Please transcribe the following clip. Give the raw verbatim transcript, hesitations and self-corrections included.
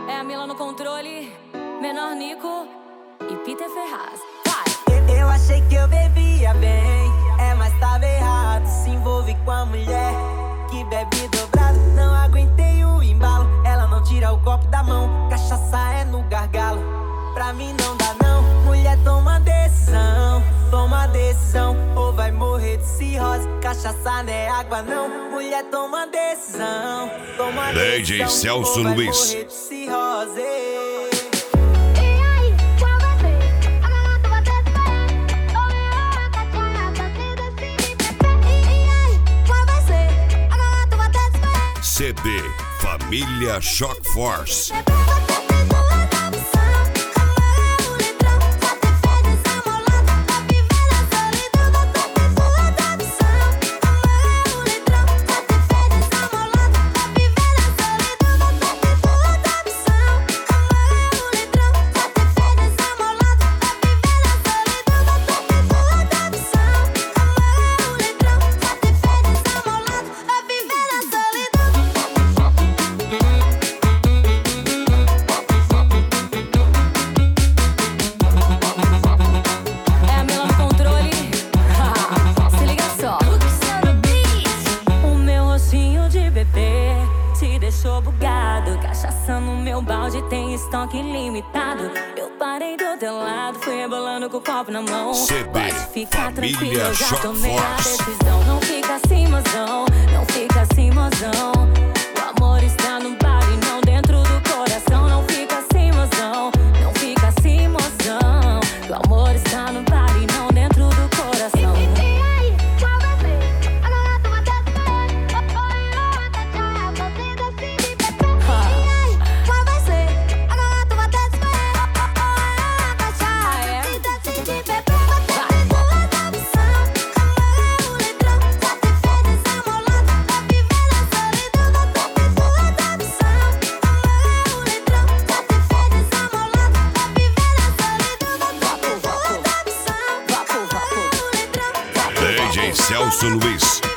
É a Mila no controle, Menor Nico e Peter Ferraz. Vai! Eu achei que eu bebia bem, é, mas tava errado. Se envolve com a mulher que bebe dobrado. Não aguentei o embalo, ela não tira o copo da mão. Cachaça é no gargalo, pra mim não dá não. Mulher, toma decisão, toma decisão, ou vai morrer de cirrose. Cachaça não é água não. Mulher, toma decisão, toma D J decisão, Celso ou vai Luiz. morrer de cirrose. C D Família Shock Force. Se deixou bugado, cachaça no meu balde tem estoque ilimitado. Eu parei do teu lado, fui rebolando com o copo na mão. C D Pode ficar Família tranquilo, eu já Shock tomei a Force. decisão. Não fica assim, mozão, não fica assim, mozão. O amor está no bar e não dentro do coração. Não fica assim, mozão, não fica assim, mozão. O amor está no bar e não dentro do coração. D J Celso Luiz.